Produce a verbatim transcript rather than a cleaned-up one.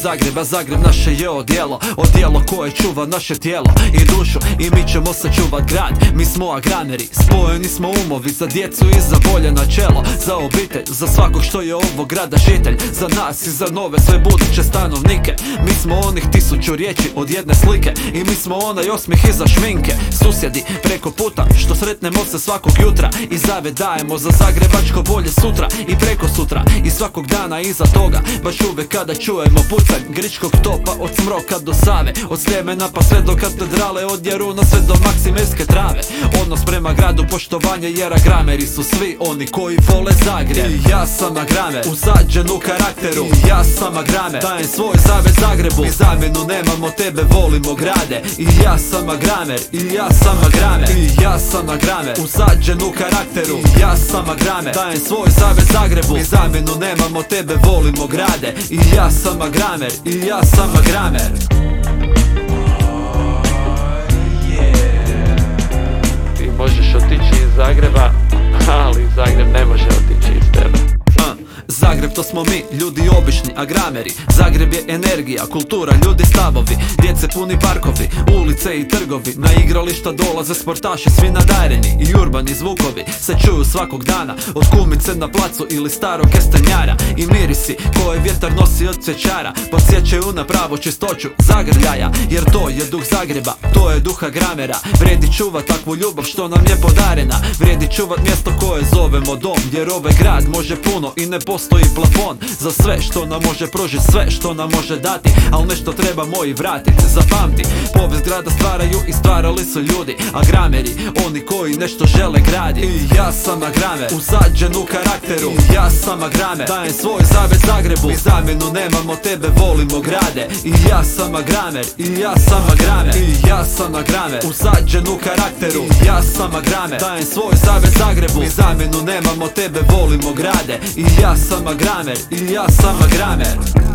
Zagreba, Zagreb naše je odijelo, odijelo koje čuva naše tijelo i dušu, i mi ćemo sačuvat grad. Mi smo agrameri, spojeni smo umovi, za djecu i za bolje načelo, za obitelj, za svakog što je ovog grada žitelj, za nas i za nove sve buduće stanovnike. Mi smo onih tisuću riječi od jedne slike, i mi smo onaj osmijeh iza šminke. Susjedi preko puta što sretnemo se svakog jutra, i zavjet dajemo za zagrebačko bolje sutra i preko sutra, i svakog dana iza toga, baš uvek kada čujemo pucanj gričkog topa od Smroka do Save, od Sljemena pa sve do katedrale, od Jaruna sve do Maksimirske trave. Odnos prema gradu, poštovanje, jer agrameri su svi oni koji vole Zagreb. I ja sam agramer, usađen u karakteru, i ja sam agramer, dajem svoj zavjet Zagrebu, i zamjenu nemamo, tebe volimo grade. I ja sam agramer, i ja sam agramer, i ja sam agramer, usađen u karakteru, i ja sam agramer, dajem svoj zavjet Zagrebu, i zamjenu nemamo, tebe volimo grade. I ja sam agramer, i ja sam agramer. Ti možeš otići iz Zagreba, ali Zagreb ne može otići iz tebe. Zagreb to smo mi, ljudi obični, agrameri. Zagreb je energija, kultura, ljudi, stavovi, djece puni parkovi, ulice i trgovi. Na igrališta dolaze sportaši, svi nadareni, i urbani zvukovi se čuju svakog dana, od kumice na placu ili starog kestenjara. I mirisi koje vjetar nosi od cvjećara podsjećaju na pravu čistoću zagrljaja, jer to je duh Zagreba, to je duh agramera. Vredi čuvat takvu ljubav što nam je podarena, vredi čuvat mjesto koje zovemo dom, jer ovaj grad može puno i ne postoji plafon za sve što nam može pružiti, sve što nam može dati, ali nešto trebamo i vratiti. Zapamti, povijest grada stvaraju i stvarali su ljudi, agrameri, oni koji nešto žele graditi. I ja sam agramer, usađen u karakteru, i ja sam agramer, dajem svoj zavjet Zagrebu, i zamjenu nemamo, tebe volimo grade. I ja sam agramer, i ja sam agramer, i ja sam agramer, usađen u karakteru, i ja sam agramer, dajem svoj zavjet Zagrebu, i zamjenu nemamo, tebe volimo grade. I ja sam agramer, i ja sam agramer.